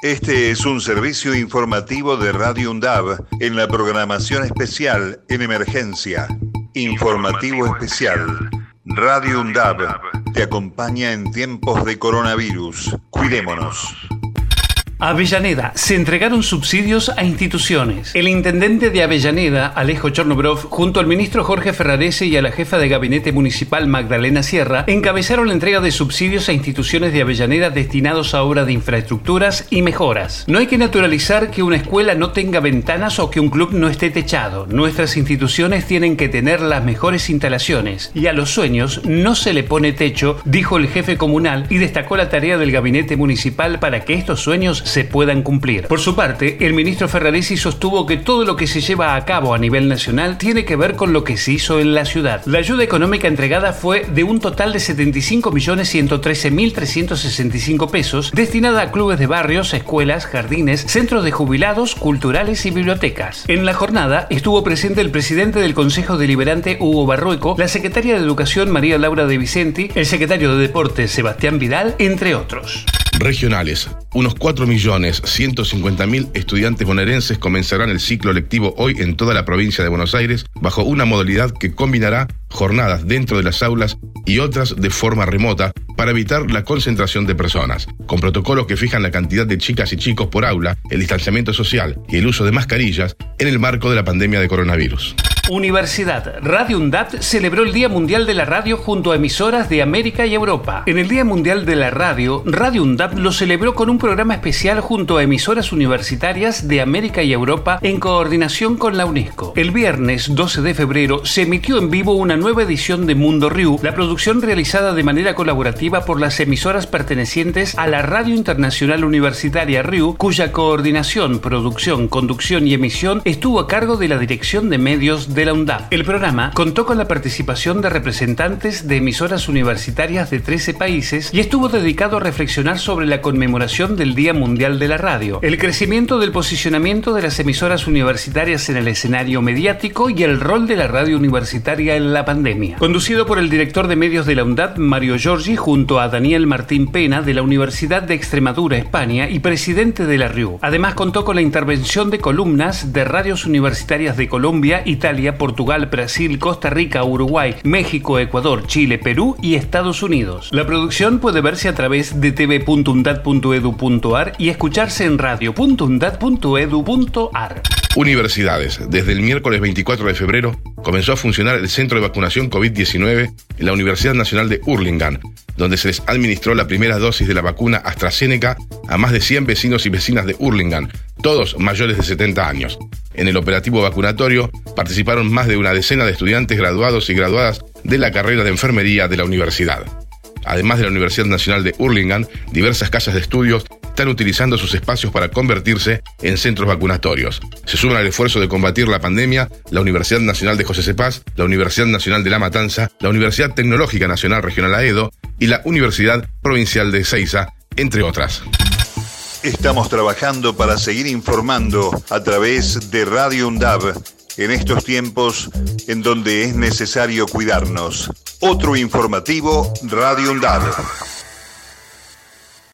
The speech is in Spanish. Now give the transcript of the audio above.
Este es un servicio informativo de Radio UNDAV en la programación especial en emergencia. Informativo especial. Radio UNDAV te acompaña en tiempos de coronavirus. Cuidémonos. Avellaneda. Se entregaron subsidios a instituciones. El intendente de Avellaneda, Alejo Chornobrov, junto al ministro Jorge Ferrarese y a la jefa de gabinete municipal Magdalena Sierra, encabezaron la entrega de subsidios a instituciones de Avellaneda destinados a obras de infraestructuras y mejoras. No hay que naturalizar que una escuela no tenga ventanas o que un club no esté techado. Nuestras instituciones tienen que tener las mejores instalaciones y a los sueños no se le pone techo, dijo el jefe comunal y destacó la tarea del gabinete municipal para que estos sueños se puedan cumplir. Por su parte, el ministro Ferraresi sostuvo que todo lo que se lleva a cabo a nivel nacional tiene que ver con lo que se hizo en la ciudad. La ayuda económica entregada fue de un total de 75.113.365 pesos, destinada a clubes de barrios, escuelas, jardines, centros de jubilados, culturales y bibliotecas. En la jornada estuvo presente el presidente del Consejo Deliberante Hugo Barrueco, la secretaria de Educación María Laura De Vicenti, el secretario de Deportes Sebastián Vidal, entre otros. Regionales. Unos 4.150.000 estudiantes bonaerenses comenzarán el ciclo lectivo hoy en toda la provincia de Buenos Aires bajo una modalidad que combinará jornadas dentro de las aulas y otras de forma remota para evitar la concentración de personas, con protocolos que fijan la cantidad de chicas y chicos por aula, el distanciamiento social y el uso de mascarillas en el marco de la pandemia de coronavirus. Universidad. Radio UNDAV celebró el Día Mundial de la Radio junto a emisoras de América y Europa. En el Día Mundial de la Radio, Radio UNDAV lo celebró con un programa especial junto a emisoras universitarias de América y Europa en coordinación con la UNESCO. El viernes 12 de febrero se emitió en vivo una nueva edición de Mundo Riu, la producción realizada de manera colaborativa por las emisoras pertenecientes a la Radio Internacional Universitaria Riu, cuya coordinación, producción, conducción y emisión estuvo a cargo de la Dirección de Medios de la UNDAV. El programa contó con la participación de representantes de emisoras universitarias de 13 países y estuvo dedicado a reflexionar sobre la conmemoración del Día Mundial de la Radio, el crecimiento del posicionamiento de las emisoras universitarias en el escenario mediático y el rol de la radio universitaria en la pandemia. Conducido por el director de medios de la UNDAV, Mario Giorgi, junto a Daniel Martín Pena de la Universidad de Extremadura, España, y presidente de la RIU. Además contó con la intervención de columnas de radios universitarias de Colombia, Italia, Portugal, Brasil, Costa Rica, Uruguay, México, Ecuador, Chile, Perú y Estados Unidos. La producción puede verse a través de tv.undad.edu.ar y escucharse en radio.undad.edu.ar. Universidades. Desde el miércoles 24 de febrero comenzó a funcionar el centro de vacunación COVID-19 en la Universidad Nacional de Hurlingham, donde se les administró la primera dosis de la vacuna AstraZeneca a más de 100 vecinos y vecinas de Hurlingham, todos mayores de 70 años. En el operativo vacunatorio participaron más de una decena de estudiantes graduados y graduadas de la carrera de enfermería de la universidad. Además de la Universidad Nacional de Hurlingham, diversas casas de estudios están utilizando sus espacios para convertirse en centros vacunatorios. Se suman al esfuerzo de combatir la pandemia la Universidad Nacional de José Cepaz, la Universidad Nacional de La Matanza, la Universidad Tecnológica Nacional Regional AEDO y la Universidad Provincial de Ezeiza, entre otras. Estamos trabajando para seguir informando a través de Radio UNDAV en estos tiempos en donde es necesario cuidarnos. Otro informativo, Radio UNDAV.